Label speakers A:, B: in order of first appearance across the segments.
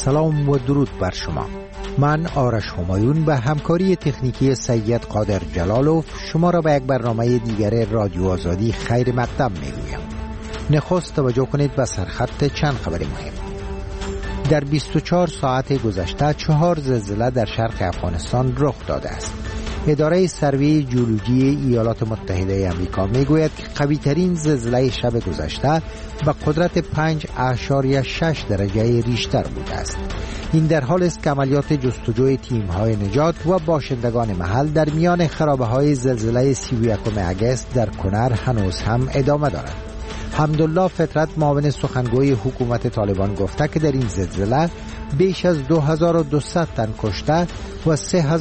A: سلام و درود بر شما. من آرش همایون به همکاری تکنیکی سید قادر جلالوف شما را به یک برنامه دیگر رادیو آزادی خیر مقدم میگویم. نخست توجه کنید به سرخط چند خبر مهم. در 24 ساعت گذشته 4 زلزله در شرق افغانستان رخ داده است. اداره سروی جیولوژی ایالات متحده آمریکا میگوید که قوی‌ترین زلزله شب گذشته به قدرت 5.6 درجه ریشتر بوده است. این در حال است که عملیات جستجوی تیم‌های نجات و باشندگان محل در میان خرابه‌های زلزله 31 اگست در کنر هنوز هم ادامه دارد. حمدالله فطرت معاون سخنگوی حکومت طالبان گفته که در این زلزله بیش از 2200 تن کشته و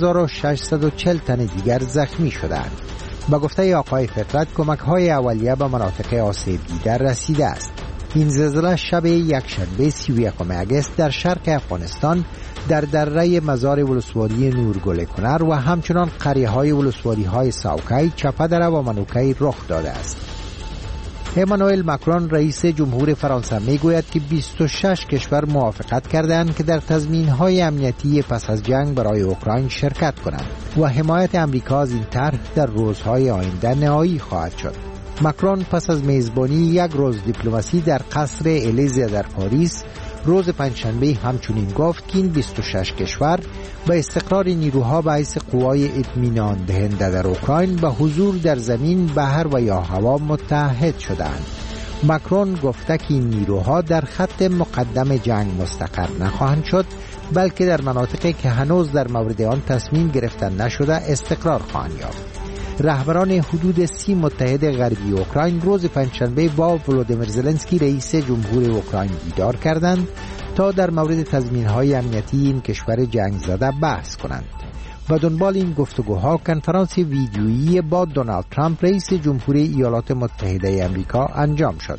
A: 3640 تن دیگر زخمی شدند. با گفته آقای فطرت کمک‌های اولیه به مناطق آسیب دیده رسیده است. این زلزله شب یکشنبه 31 اگست در شرق افغانستان در دره مزار ولسوالی نورگل کنر و همچنان قریه‌های ولسوالی‌های ساوکی، چپدره و منوکی رخ داده است. امانوئل ماکرون رئیس جمهور فرانسه میگوید که 26 کشور موافقت کردند که در تضمین‌های امنیتی پس از جنگ برای اوکراین شرکت کنند و حمایت امریکا از این طرح در روزهای آینده نهایی خواهد شد. ماکرون پس از میزبانی یک روز دیپلماسی در قصر الیزه در پاریس روز پنجشنبه همچنین گفت که این 26 کشور به استقرار نیروها به حیث قوای اطمینان دهنده در اوکراین به حضور در زمین، بحر و یا هوا متحد شدند. ماکرون گفته که این نیروها در خط مقدم جنگ مستقر نخواهند شد، بلکه در مناطقی که هنوز در مورد آن تصمیم گرفتن نشده استقرار خواهند یافت. رهبران حدود 30 متحد غربی اوکراین روز پنجشنبه با ولودیمیر زلنسکی رئیس جمهور اوکراین دیدار کردند تا در مورد تضمین‌های امنیتی این کشور جنگ زده بحث کنند. و دنبال این گفتگوها کنفرانس ویدیویی با دونالد ترامپ رئیس جمهور ایالات متحده آمریکا انجام شد.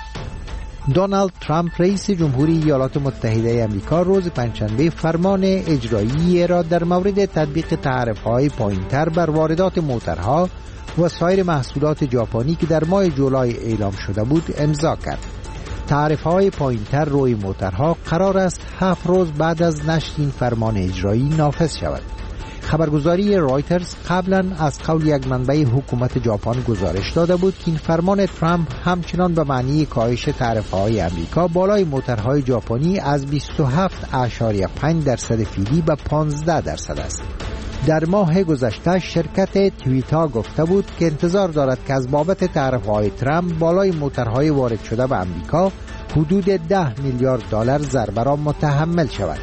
A: دونالد ترامپ رئیس جمهوری ایالات متحده آمریکا روز پنجشنبه فرمان اجرایی را در مورد تطبیق تعرفه‌های پایین‌تر بر واردات موترها و سایر محصولات ژاپنی که در ماه جولای اعلام شده بود امضا کرد. تعرفه‌های پایین‌تر روی موترها قرار است 7 روز بعد از نشر این فرمان اجرایی نافذ شود. خبرگزاری رایترز قبلا از قول یک منبع حکومت ژاپن گزارش داده بود که این فرمان ترامپ همچنان به معنی کاهش تعرفه‌های آمریکا بالای موترهای ژاپنی از 27.5% فعلی به 15% است. در ماه گذشته شرکت تویوتا گفته بود که انتظار دارد که از بابت تعرفه‌های ترامپ بالای موترهای وارد شده به آمریکا حدود 10 میلیارد دلار ضربه را متحمل شود.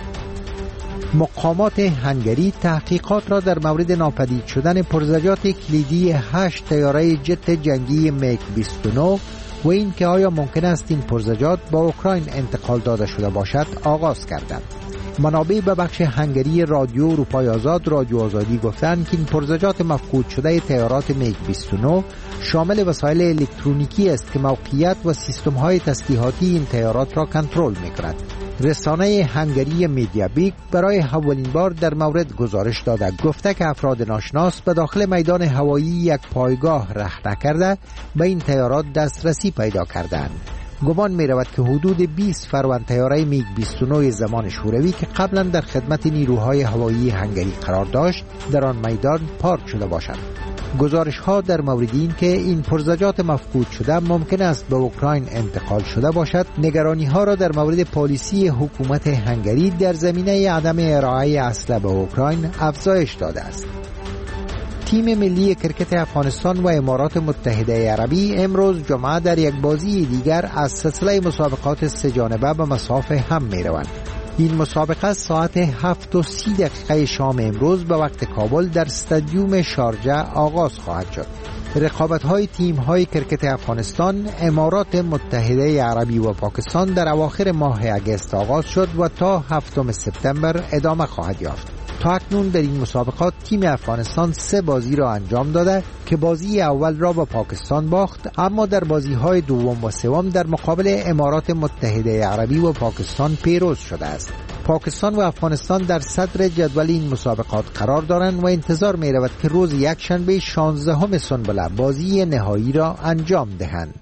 A: مقامات هنگری تحقیقات را در مورد ناپدید شدن پرزجات کلیدی 8 طیاره جت جنگی میگ 29 و این که آیا ممکن است این پرزجات با اوکراین انتقال داده شده باشد آغاز کردند. منابع به بخش هنگری رادیو اروپای آزاد رادیو آزادی گفتند که این پرزجات مفقود شده طیارات میگ 29 شامل وسایل الکترونیکی است که موقعیت و سیستم‌های تسلیحاتی این طیارات را کنترل می‌کند. رسانه هنگری میدیابیک برای اولین بار در مورد گزارش داده گفته که افراد ناشناس به داخل میدان هوایی یک پایگاه راه نکرده به این طیارات دسترسی پیدا کردند. گمان می رود که حدود 20 فروند طیاره میگ 29 زمان شوروی که قبلا در خدمت نیروهای هوایی هنگری قرار داشت در آن میدان پارک شده باشد. گزارش ها در مورد این که این پرزجات مفقود شده ممکن است به اوکراین انتقال شده باشد نگرانی ها را در مورد پالیسی حکومت هنگری در زمینه عدم ارائه اسلحه به اوکراین افزایش داده است. تیم ملی کرکت افغانستان و امارات متحده عربی امروز جمعه در یک بازی دیگر از سلسله مسابقات 3 جانبه به مصاف هم می روند. این مسابقه ساعت 7:30 شام امروز به وقت کابل در استادیوم شارجه آغاز خواهد شد. رقابت‌های تیم‌های کرکت افغانستان، امارات متحده عربی و پاکستان در اواخر ماه اگست آغاز شد و تا 7 سپتامبر ادامه خواهد یافت. تا اکنون در این مسابقات تیم افغانستان 3 بازی را انجام داده که بازی اول را با پاکستان باخت، اما در بازی‌های دوم و سوم در مقابل امارات متحده عربی و پاکستان پیروز شده است. پاکستان و افغانستان در صدر جدول این مسابقات قرار دارند و انتظار می رود که روز یکشنبه 16 سنبله بازی نهایی را انجام دهند.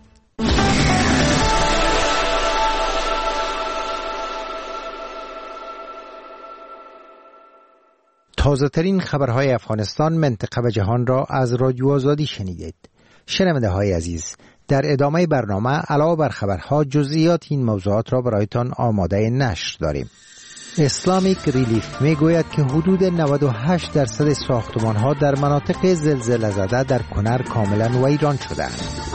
A: تازه ترین خبرهای افغانستان، منطقه و جهان را از رادیو آزادی شنیدید. شنونده های عزیز، در ادامه برنامه علاوه بر خبرها جزئیات این موضوعات را برایتان آماده نشر داریم. اسلامیک ریلیف می گوید که حدود 98% ساختمان‌ها در مناطق زلزله زده در کنر کاملا ویران شده‌اند.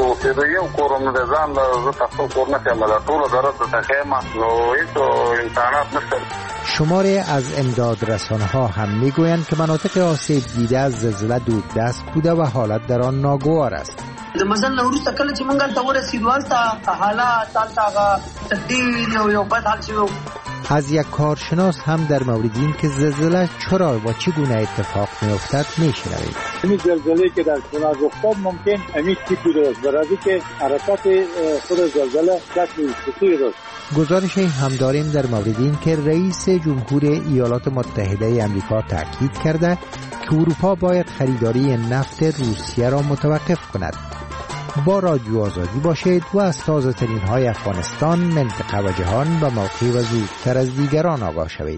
A: شماری از امدادرسان‌ها هم می‌گویند که مناطق آسیب دیده از زلزله دوددست بوده و حالت در آن ناگوار است.
B: مثلا وروسته کله چې مونږ ته ورسېدو هلته حالات هلته تبدیل یو بد حال شوی.
A: از یک کارشناس هم در مورد این که زلزله چرا و چگونه اتفاق می‌افتد می‌شنوید.
C: این زلزله که در کنر رخ داد ممکن همین تیپی درست برای که حرکت خود زلزله شکل خطوطی داشت.
A: گزارش هم داریم در مورد این که رئیس جمهور ایالات متحده آمریکا تاکید کرده که اروپا باید خریداری نفت روسیه را متوقف کند. با رادیو آزادی باشید و از تازه ترین های افغانستان، منطقه و جهان به موقع و زودتر از دیگران آگاه شوید.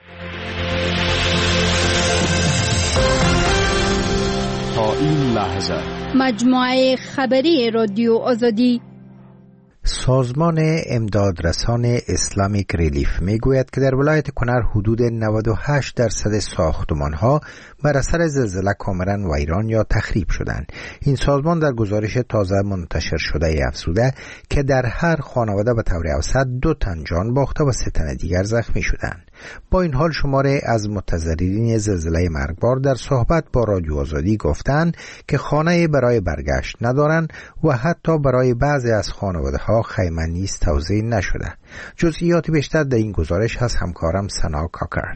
D: تا این لحظه
E: مجموعه خبری رادیو آزادی.
A: سازمان امدادرسان اسلامیک ریلیف می گوید که در ولایت کنر حدود 98% ساختمان‌ها بر اثر زلزله کاملا ویران یا تخریب شدند. این سازمان در گزارش تازه منتشر شده افزوده که در هر خانواده به طور اوسط 2 تن جان باخته و 3 تن دیگر زخمی شدند. با این حال شماره از متضررین زلزله مرگبار در صحبت با رادیو آزادی گفتند که خانه برای برگشت ندارند و حتی برای بعضی از خانواده‌ها خیمه نیز توزیع نشده. جزئیات بیشتر در این گزارش از همکارم سنا کاکر.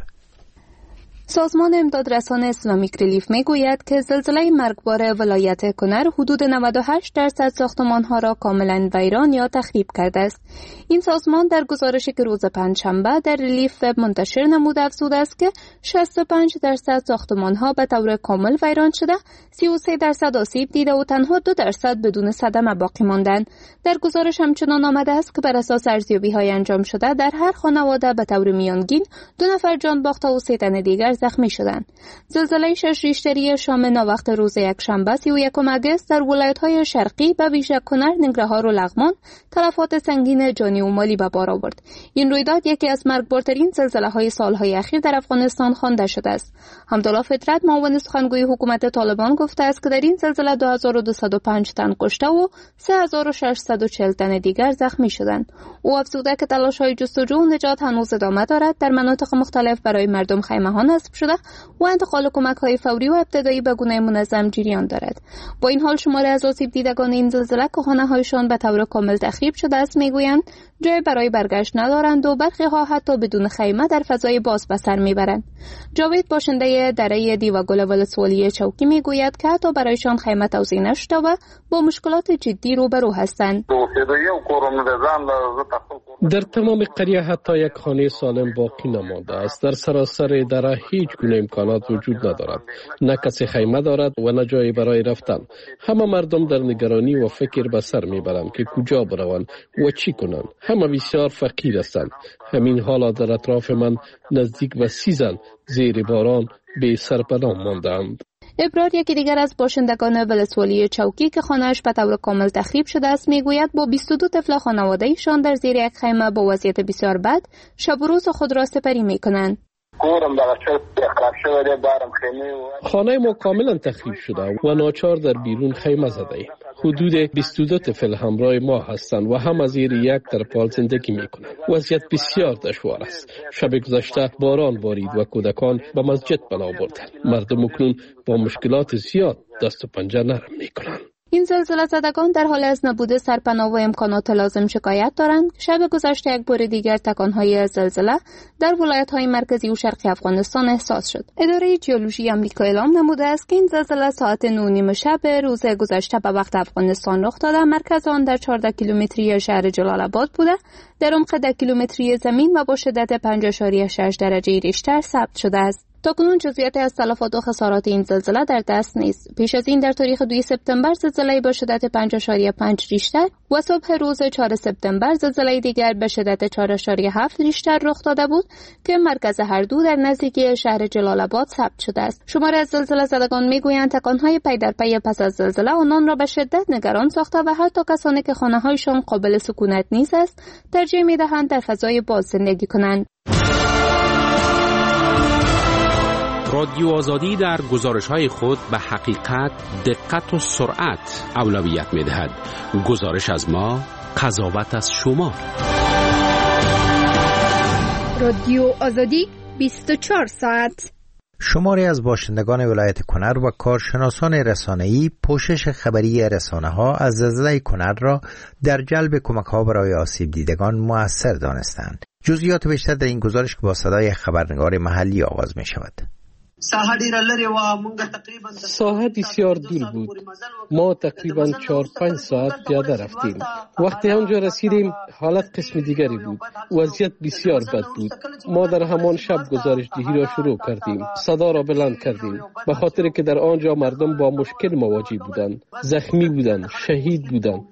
F: سازمان امدادرسان اسلامیک ریلیف میگوید که زلزله مرگبار ولایت کنر حدود 98% ساختمان‌ها را کاملا ویران یا تخریب کرده است. این سازمان در گزارشی که روز پنجشنبه در ریلیف وب منتشر نموده افزوده است که 65% ساختمان‌ها به طور کامل ویران شده، 33% آسیب دیده و تنها 2% بدون صدمه باقی ماندند. در گزارش همچنان آمده است که بر اساس ارزیابی‌های انجام شده در هر خانواده به طور میانگین 2 نفر جان باخته و 3 تن دیگر زخمی شدند. زلزله 6 ریشتری شام ناوقت روز یکشنبه 31 آگوست در ولایت‌های شرقی به ویژه کنر، ننگرهار و لغمان تلفات سنگین جانی و مالی به بار آورد. این رویداد یکی از مرگبارترین زلزله‌های سال‌های اخیر در افغانستان خوانده شده است. حمدالله فطرت، معاون سخنگوی حکومت طالبان، گفته است که در این زلزله 2205 تن کشته و 3640 تن دیگر زخمی شدند. او افزوده که تلاش‌های جستجو و نجات هنوز ادامه دارد. در مناطق مختلف برای مردم خیمه‌ها نصب شده و انتقال کمک‌های فوری و ابتدایی به گونه منظم جریان دارد. با این حال شماری از آسیب دیدگان این زلزله که خانه‌هایشان به طور کامل تخریب شده است میگویند جای برای برگشت ندارند و برخی‌ها حتی بدون خیمه در فضای باز به سر میبرند. جاوید، باشنده دره دیوگل ولسوالی چوکی، میگوید که حتی برایشان خیمه توزیع نشده و با مشکلات جدی روبرو هستند.
G: در تمام قریه حتی یک خانه سالم باقی نمانده است. در سراسر دره هیچ گونه امکانات وجود ندارد. نه کسی خیمه دارد و نه جایی برای رفتن. همه مردم در نگرانی و فکر به سر میبرند که کجا بروند و چی کنند. همه بسیار فقیر هستند. همین حالا در اطراف من نزدیک به 30 زن زیر باران بی سرپناه ماندند.
F: ابرار، یکی دیگر از باشندگان ولسوالی چوکی که خانه‌اش به طور کامل تخریب شده است، میگوید با 22 طفل خانواده‌ایشان در زیر یک خیمه با وضعیت بسیار بد شب و روز خود را سپری میکنند.
G: خانه ما کاملا تخریب شده و ناچار در بیرون خیمه زده ایم. حدود 22 طفل همراه ما هستند و هم از زیر یک ترپال زندگی میکنند. وضعیت بسیار دشوار است. شب گذشته باران بارید و کودکان به مسجد پناه بردند. مردم اکنون با مشکلات زیاد دست و پنجه نرم میکنند.
F: این زلزله زدگان در حال از نبود سرپناه و امکانات لازم شکایت دارند. شب گذشته یک بار دیگر تکانهای زلزله در ولایت‌های مرکزی و شرقی افغانستان احساس شد. اداره ژئولوژی آمریکا اعلام نموده است که این زلزله ساعت 9:30 شب روز گذشته به وقت افغانستان رخ داده. مرکز آن در 14 کیلومتری شهر جلال آباد بوده. در عمق 10 کیلومتری زمین و با شدت 5.6 درجه ریشتر ثبت شده است. تاکنون جزئیاتی از تلفات و خسارات این زلزله در دست نیست. پیش از این در تاریخ 2 سپتامبر زلزله با شدت 5.5 ریشتر و صبح روز 4 سپتامبر زلزله دیگر به شدت 4.7 ریشتر رخ داده بود که مرکز هر دو در نزدیکی شهر جلال آباد ثبت شده است. شماری از زلزله زدگان میگویند تکانهای پی در پی پس از زلزله آنان را به شدت نگران ساخته و حتی کسانی که خانه‌هایشان قابل سکونت نیست است ترجیح می‌دهند در فضای باز زندگی کنند.
H: رادیو آزادی در گزارش‌های خود به حقیقت، دقت و سرعت اولویت می‌دهد. گزارش از ما، قضاوت از شما.
E: رادیو آزادی 24 ساعت.
A: شماری از باشندگان ولایت کنر و کارشناسان رسانه‌ای پوشش خبری رسانه‌ها از زلزله کنر را در جلب کمک‌ها برای آسیب دیدگان مؤثر دانستند. جزئیات بیشتر در این گزارش که با صدای خبرنگار محلی آغاز می‌شود.
G: ساحه بسیار دور بود. ما تقریباً 4-5 ساعت پیاده رفتیم. وقتی آنجا رسیدیم حالت قسم دیگری بود. وضعیت بسیار بد بود. ما در همان شب گزارش دهی را شروع کردیم. صدا را بلند کردیم. به خاطر که در آنجا مردم با مشکل مواجه بودند. زخمی بودند، شهید بودند.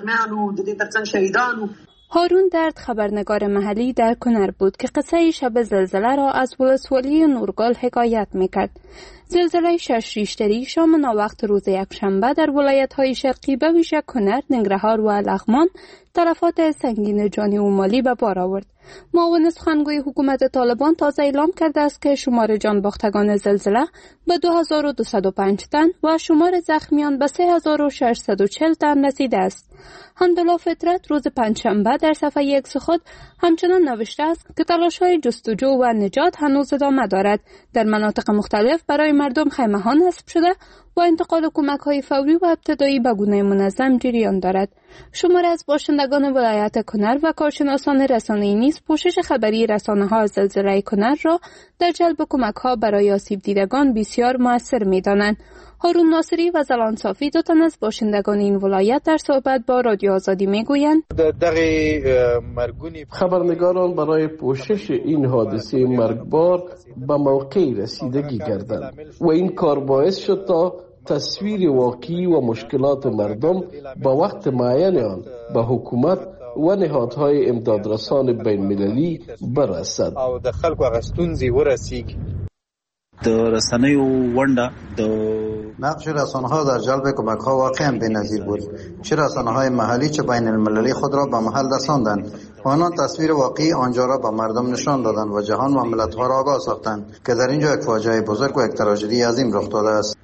F: هارون درد خبرنگار محلی در کنر بود که قصه شب زلزله را از ولسوالی نورگل حکایت میکرد. زلزله 6 ریشتری شام ناوقت روز یکشنبه در ولایت‌های شرقی به ویژه کنر، ننگرهار و لغمان تلفات سنگین جانی و مالی به بار آورد. معاون سخنگوی حکومت طالبان تازه اعلام کرده است که شمار جان باختگان زلزله به 2205 تن و شمار زخمیان به 3640 تن رسیده است. حمدالله فطرت روز پنجشنبه در صفحه اکس خود همچنان نوشته است که تلاش‌های جستجو و نجات هنوز ادامه دارد. در مناطق مختلف برای مردم خیمه‌ها نصب شده و انتقال کمک‌های فوری و ابتدایی به گونه منظم جریان دارد. شمار از باشندگان ولایت کنر و کارشناسان رسانه‌ای نیز پوشش خبری رسانه‌ها از زلزله کنر را در جلب کمک‌ها برای آسیب دیدگان بسیار مؤثر می‌دانند. هارون ناصری و زلان صافی دو تن از باشندگان این ولایت در صحبت با رادیو آزادی میگویند
G: خبرنگاران برای پوشش این حادثه مرگبار به موقع رسیدگی کردند و این کار باعث شد تا تصویر واقعی و مشکلات مردم با وقت معین آن به حکومت و نهادهای امدادرسان بین المللی برسد.
I: نقش رسانه‌ها در جلب کمک‌ها واقعاً بی‌نظیر بود. چه رسانه‌های محلی چه بین المللی خود را به محل رساندند. آنان تصویر واقعی آنجا را به مردم نشان دادند و جهان و ملت‌ها را آگاه ساختند که در اینجا یک فاجعه بزرگ و یک تراژدی عظیم رخ داده است.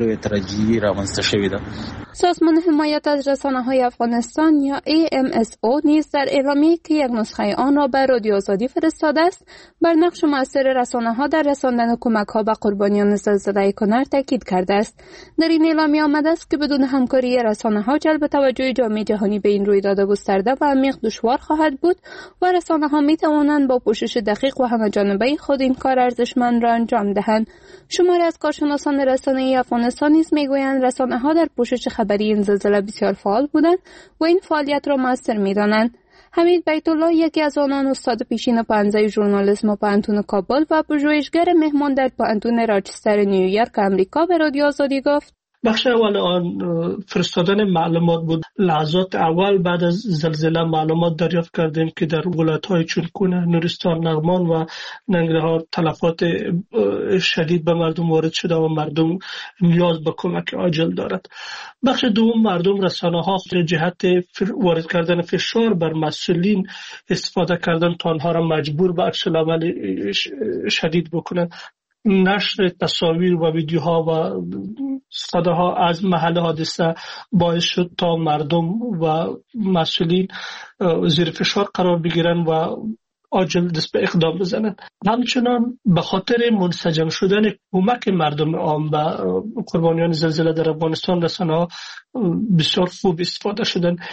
F: سازمان حمایت از رسانه‌های افغانستان یا AMSO نیز در اعلامیه‌ای که یک نسخه آن را به رادیو آزادی فرستاده است بر نقش مؤثر رسانه‌ها در رساندن کمک‌ها به قربانیان زلزله کنر تاکید کرده است. در این اعلامیه آمده است که بدون همکاری رسانه‌ها جلب توجه جامعه جهانی به این رویداد گسترده و عمیق دشوار خواهد بود و رسانه‌ها می‌توانند با پوشش دقیق و همه‌جانبه خود این کار ارزشمند را انجام دهند. شماری از کارشناسان رسانه‌ای افغانستان نیز می‌گویند رسانه‌ها در پوشش خبری این زلزله بسیار فعال بودند و این فعالیت را مؤثر می‌دانند. حمید بیت الله یکی از آنان استاد پیشین پانزه ژورنالیسم پانتون کابل و پژوهشگر مهمان در پانتون راچستر نیویورک آمریکا به رادیو آزادی گفت
J: بخش اول آن فرستادن معلومات بود. لحظات اول بعد از زلزله معلومات دریافت کردیم که در ولایت‌های چون کنر، نورستان، لغمان و ننگرهار تلفات شدید به مردم وارد شده و مردم نیاز به کمک عاجل دارد. بخش دوم مردم رسانه‌ها جهت وارد کردن فشار بر مسئولین استفاده کردن تا آنها را مجبور به عکس العمل شدید بکنند. نشر تصاویر و ویدیوها و صداها از محل حادثه باعث شد تا مردم و مسئولین زیر فشار قرار بگیرن و عاجل دست به اقدام بزنند. همچنان به خاطر منسجم شدن کمک مردم عام به قربانیان زلزله در افغانستان رسانه‌ها بسیار خوب استفاده شدند.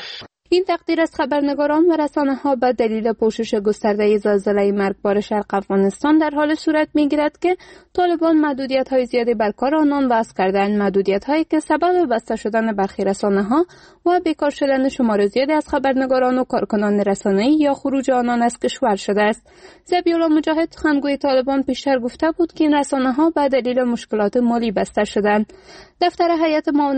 F: این تقدیر از خبرنگاران و رسانه‌ها به دلیل پوشش گسترده زلزله مرگبار شرق افغانستان در حال صورت می‌گیرد که طالبان محدودیت‌های زیادی بر کار آنان وضع کردند، محدودیت‌هایی که سبب بسته شدن برخی رسانه‌ها و بیکار شدن شمار زیادی از خبرنگاران و کارکنان رسانه‌ای یا خروج آنان از کشور شده است. ذبیح‌الله مجاهد سخنگوی طالبان پیشتر گفته بود که این رسانه‌ها به دلیل مشکلات مالی بسته شدند. دفتر هیئت